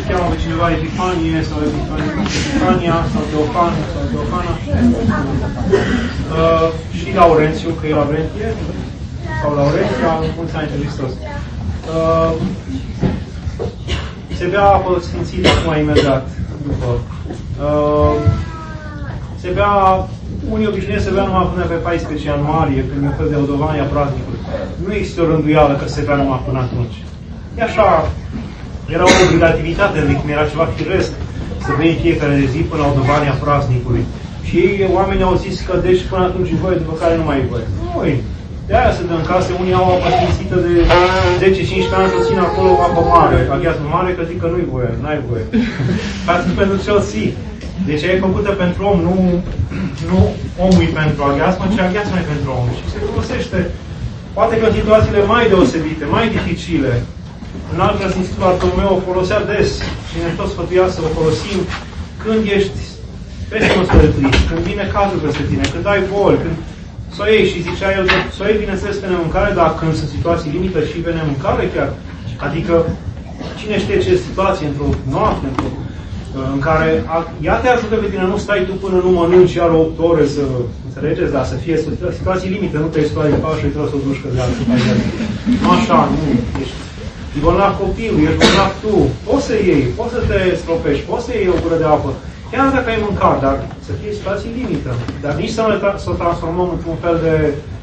cheamă pe cineva Epifanie sau Epifania sau Teofan sau Teofana. Și Laurențiu, că e Laurentie, sau Laurenția, mulți ani de Hristos. Se bea apă sfințită acum imediat după. Se bea, unii obișnuiesc să bea numai până pe 14 ianuarie, când e un fel de odovanie a praznicului. Nu există o rânduială că se bea numai până atunci. E așa, era o obligativitate, cum era ceva firesc să bei fiecare zi până la odovania praznicului. Și oamenii au zis că deci până atunci e voie, după care nu mai e voie. Nu-i. De aia se dă în casă, unii au apă sfințită de 10-15 ani, să țin acolo o apă mare, aghiazmă mare, că zic că nu-i voie, n-ai voie. Asta pentru ce o ții. Deci e făcută pentru om, nu omul e pentru aghiazmă, ci aghiazmă e pentru om. Și se folosește, poate că în situațiile mai deosebite, mai dificile. În altă Sfințitul Bartolomeu o folosea des și ne tot sfătuia să o folosim când ești peste o trist, când vine cazul peste tine, când ai boli, când să o iei și zicea el, să o iei, bineînțeles, pe nemâncare, dar când sunt situații limită și pe nemâncare chiar. Adică, cine știe ce situație, într-o noapte, în care ea te ajută pe tine, nu stai tu până nu mănânci iar 8 ore să înțelegeți, dar să fie situații limită, nu te-ai scoate din pat și trebuie să o duci că de altă parte. Nu așa, nu. Ești bolnav copilul, ești bolnav tu. Poți să iei, poți să te stropești, poți să iei o gură de apă. Chiar dacă ai mâncat, dar să fie situații limită. Dar nici să o transformăm într-un fel de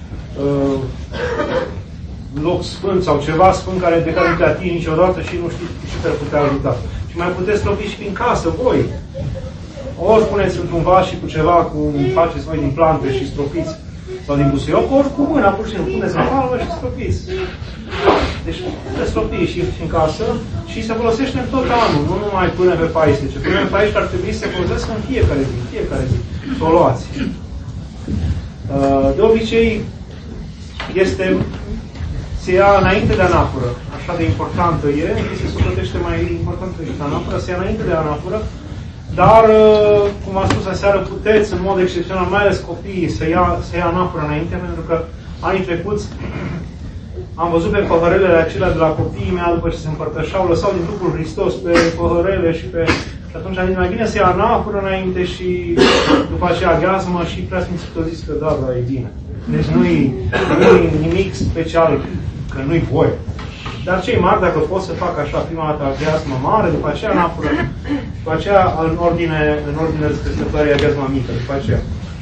loc sfânt sau ceva sfânt de care nu te atingi niciodată și nu știi ce te-ar putea ajuta. Și mai puteți stropi și prin casă, voi. Ori puneți într-un vas și cu ceva, faceți voi din plante și stropiți, sau din busuioc, ori cu mâna, pur și simplu, puneți în palmă și stropiți. Deci puteți stropi și în casă și se folosește în tot anul, nu numai până pe 14. Până pe 14 ar trebui să se folosească în fiecare zi. Să o luați. De obicei, se ia înainte de anafură. Așa de importantă e, se socotește mai importantă decât anafură, se ia înainte de anafură, dar, cum am spus aseară, puteți, în mod excepțional, mai ales copiii, să ia anafură înainte, pentru că anii trecuți am văzut pe păhărelele acelea de la copiii mei, după ce se împărtășeau, lăsau din trupul Hristos pe păhărele și atunci am zis, mai bine să ia anafură înainte și după aceea aghiazmă și Preasfințitul a zis că da, e bine. Deci nu-i nimic special, că nu-i voie. Dar cei mari, dacă pot să fac așa, prima dată aghiazmă mare, după aceea anafură, după aceea în ordine descrescătoare aghiazma mică, după aceea.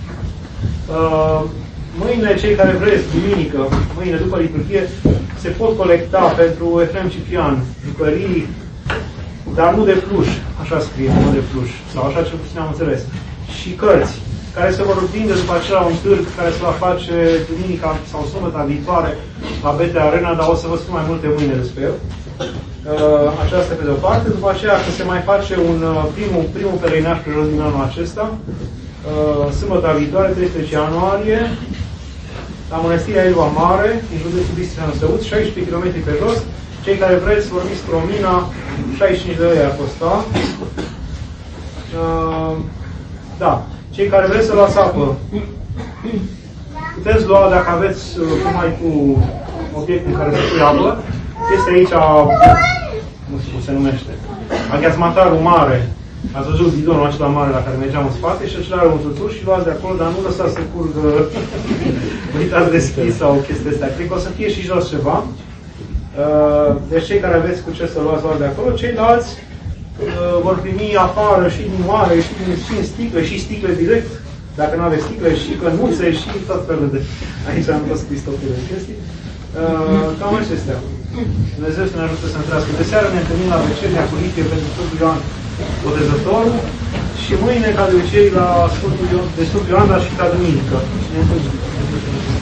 Mâine, cei care vreți, duminică, mâine după liturghie, se pot colecta pentru Efrem Ciprian, jucării, dar nu de pluș, așa scrie, nu de pluș, sau așa ce puțin am înțeles, și cărți, care se vor vinde după aceea un târg care se va face duminica sau sâmbătă viitoare la BT Arena, dar o să vă spun mai multe mâine despre el. Aceasta pe de-o parte, după aceea că se mai face primul pereinaș pe jos din anul acesta, sâmbătă viitoare, 13 ianuarie, la Mănăstirea Ilva Mare, în județul Bistrița-Năsăuț, 16 km pe jos. Cei care vreți, vorbiți Promina, 65 de lei ar costa. Da. Cei care vreți să luați apă, puteți lua, dacă aveți numai cu obiectul în care se pui apă, este aici, nu știu cum se numește, aghiazmatarul mare. Ați văzut bidonul acela mare la care mergeam în spate și acela are un tutur și luați de acolo, dar nu lăsați să curgă uitați deschis sau chestia astea. Cred că o să fie și jos ceva. Deci cei care aveți cu ce să luați de acolo, ceilalți vor primi afară și din oare, și în sticle, și sticle direct, dacă nu aveți sticle, și cănuțe, și tot felul de... Aici am fost scris tot felul de chestii. Cam acestea. Dumnezeu să ne ajute să întrească. De seară ne întâlnim la veceria cu Lichie pentru Sfântul Ioan Botezătorul și mâine, ca de obicei, la Sfântul Ioan, dar și ca duminică.